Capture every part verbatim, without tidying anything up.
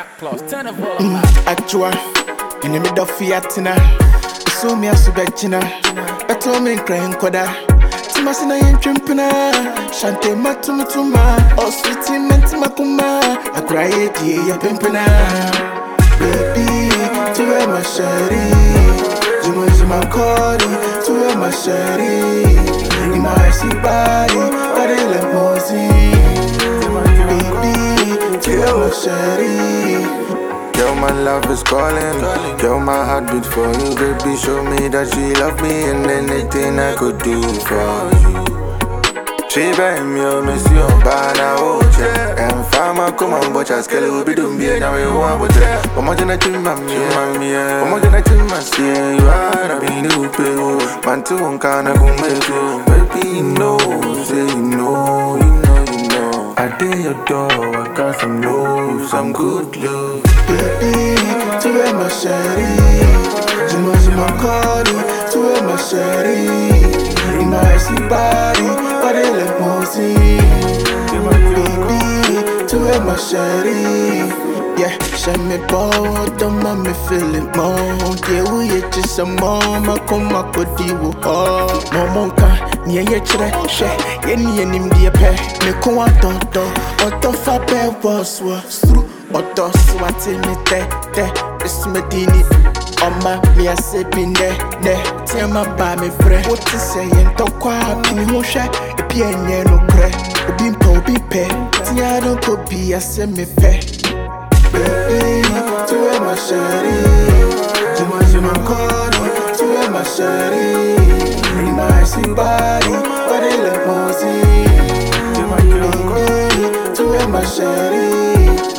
Jack Plus, turn the volume up. Actual, in the middle of Fiatina. So me as a betchina. I told me crying koda. Timasina yen trimpina. Shante matumatuma. Or sweetie mentimakuma. I cry it ye ya pimpina. Baby, to wear my shari. Juma Juma Cody, to wear my shari. In my icy body, but I let Mosey. Baby, to wear my shari. Girl, my love is calling. Girl, my heart beat for you. Baby, show me that she love me and anything I could do for you. She buy me a miss you bana oche. And farmer come on, but I scale will be doing be now you want with that. But more than a team, mammy, mammy, but more than a team, I see you are a big new pay. Man, to one can I go make you. Baby, you know, say you know, you know, you know. I did your door, I got some news, some good love. Baby, to wear my shari. Juma Juma Cody, to wear my shari. In my icy body, but I let Mosey. Baby, to wear my shari. Yeah, shine me bow, don't make me feel it more. Yeah, we are just a mama, come up with you. Oh, Momonka, near your chre, share, any name dear pair. Me come out, don't do, or don't fap was was through. Oto swati mi te te Esmedini Oma mi a se bine ne Tiama ba mi fre Woti se yen to kwa Pini hoshe Epi enye no kre Obi mpa obi pe Tia don ko bi a se mi fe Baby, to wear my shari. Juma Juma Cody, to wear my shari. In my icy body, but I let Mosey. Baby, to wear my shari.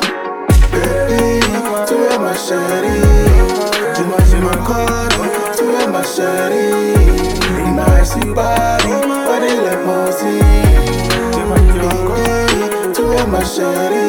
To wear my shari. Juma Juma Cody, to wear my shari. In my icy body, but I let Mosey. Baby, to wear my shari.